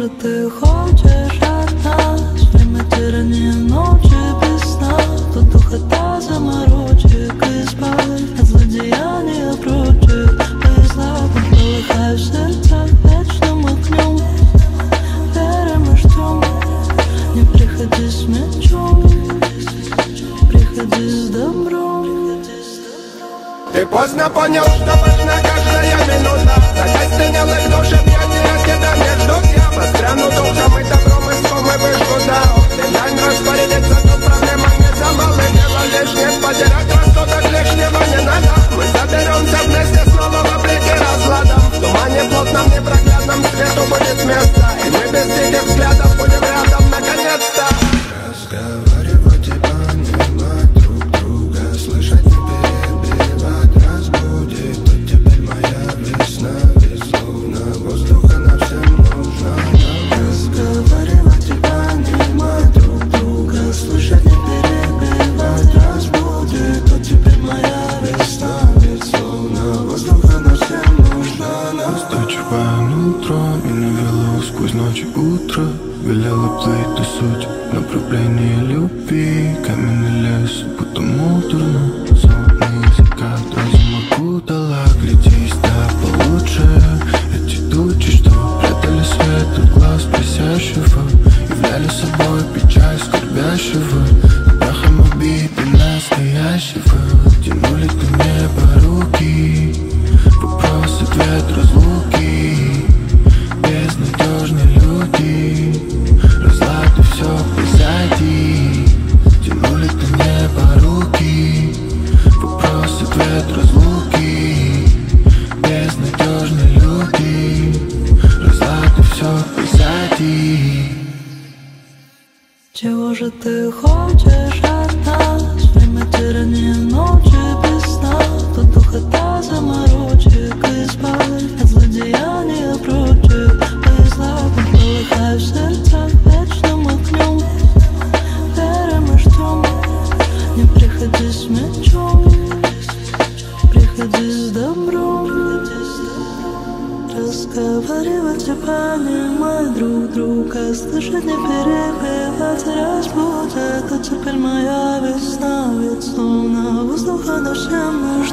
Может, ты хочешь от нас время тирания, ночи без сна, тут духота заморочек, избавь от злодеяния прочих. Без злаком полыхай в сердцах вечным огнем, верим и ждем. Не приходи с мечом, приходи с добром. Ты поздно понял, что важна каждая минута. Закостенелых душ объятия где-то между тем. Постряну духом и добром, и злом, и выжгу дал. Глянь, распорядиться, тут проблема не за малое дело. Лишнее потерять рассудок, лишнего не надо. Мы соберемся вместе снова в облике разладом. В тумане плотном, непроглядном свету будет место, и мы без диких взглядов будем рядом наконец-то. Разговаривать и понимать друг друга, слышать не перебивать, разбудит. Вот теперь моя весна, ведь словно воздуха нам всем нужна. Разговаривать и понимать друг друга, слышать не перебивать, разбудит. Вот теперь моя весна, ведь словно воздуха нам всем нужна. Устойчивое нутро меня вело сквозь ночь и утро, велела плыть до суть направление любви. Каменный лес, будто муторно, сонный закат, разум окутала. Глядись, да получше. Эти тучи, что прятали свет от глаз просящего, являли собой печаль скорбящего, прахом обиды настоящего. Тянули к небу руки, вопрос, ответ, разлуки. Безнадежные люди, разлад и все позади. Тянули к небу руки, вопрос, ответ, разлуки. Безнадежные люди, разлад и все позади. Чего же ты хочешь от нас? Время тирания, ночи без сна, тут духота заморочек, избавь от злодеяния прочих. Без злаком полыхай в сердцах вечным огнем, верим и ждем. Не приходи с мечом, приходи с добром. Разговаривать и понимать друг друга, слышать, не перебивать, разбудит. Вот теперь моя весна, ведь словно воздуха нам всем нужна.